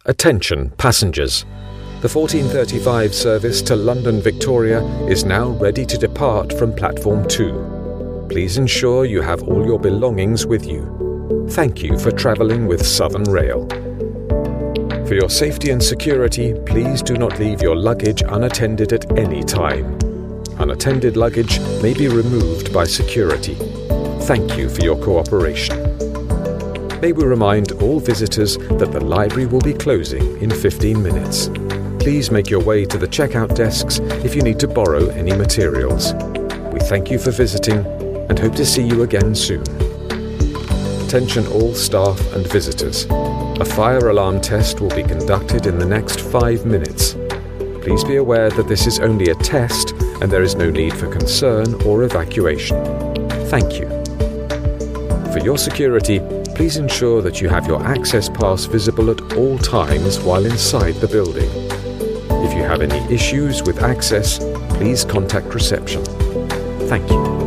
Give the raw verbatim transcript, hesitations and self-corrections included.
Attention passengers. The fourteen thirty-five service to London Victoria is now ready to depart from platform two. Please ensure you have all your belongings with you. Thank you for travelling with Southern Rail. For your safety and security, please do not leave your luggage unattended at any time. Unattended luggage may be removed by security. Thank you for your cooperation. May we remind all visitors that the library will be closing in fifteen minutes. Please make your way to the checkout desks if you need to borrow any materials. We thank you for visiting and hope to see you again soon. Attention all staff and visitors. A fire alarm test will be conducted in the next five minutes. Please be aware that this is only a test and there is no need for concern or evacuation. Thank you. For your security, please ensure that you have your access pass visible at all times while inside the building. If you have any issues with access, please contact reception. Thank you.